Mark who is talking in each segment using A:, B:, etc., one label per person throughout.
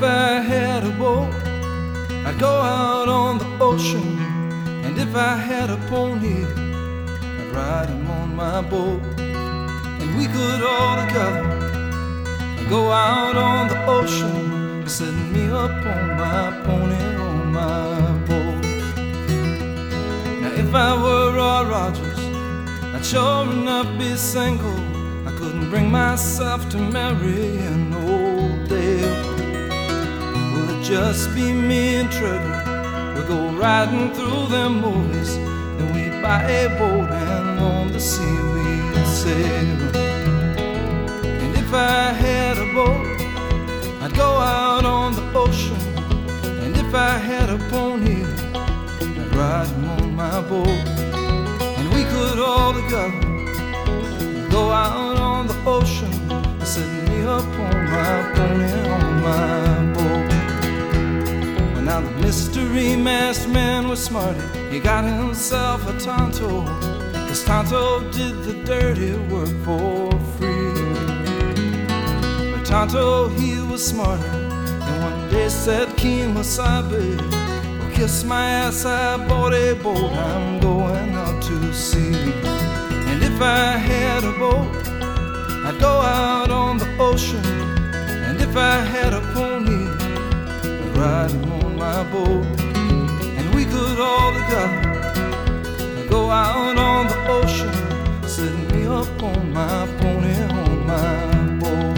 A: I had a boat, I'd go out on the ocean. And if I had a pony, I'd ride him on my boat. And we could all together go out on the ocean, setting me up on my pony, on my boat. Now if I were Roy Rogers, I'd sure enough be single. I couldn't bring myself to marry an old Dale. Will it just be me and Trevor? We'll go riding through them movies, then we'd buy a boat and on the sea we'd sail. And if I had a boat, I'd go out on the ocean. And if I had a pony, I'd ride him on my boat. And we could all together go out on the ocean, setting me up on my pony, on my boat. Well, now the mystery masked man was smarty. He got himself a Tonto, 'cause Tonto did the dirty work for free. But Tonto, he was smarter, and one day said, Keen Wasabi, well, kiss my ass, I bought a boat, I'm going out to sea. And if I had a boat, I'd go out on the ocean. And if I had a pony, I'd ride him on my boat. And we could all together go out on the ocean, setting me up on my pony, on my boat.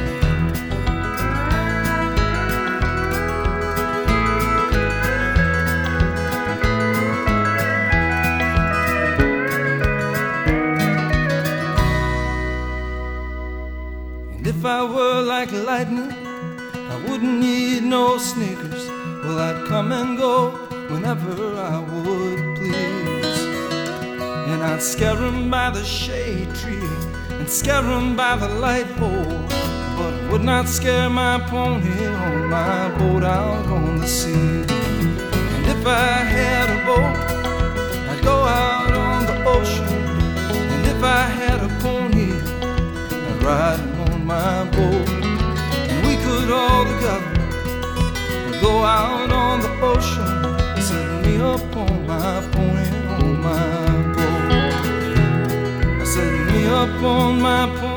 A: If I were like lightning, I wouldn't need no sneakers. Well, I'd come and go whenever I would please. And I'd scare 'em by the shade tree and scare 'em by the light pole, but it would not scare my pony on my boat out on the sea. And if I had a boat, I'd go out on the ocean. And if I had a pony, I'd ride him on my boat. And we could all together go out on the ocean, setting me up on my pony, on my boat. Setting me up on my pony.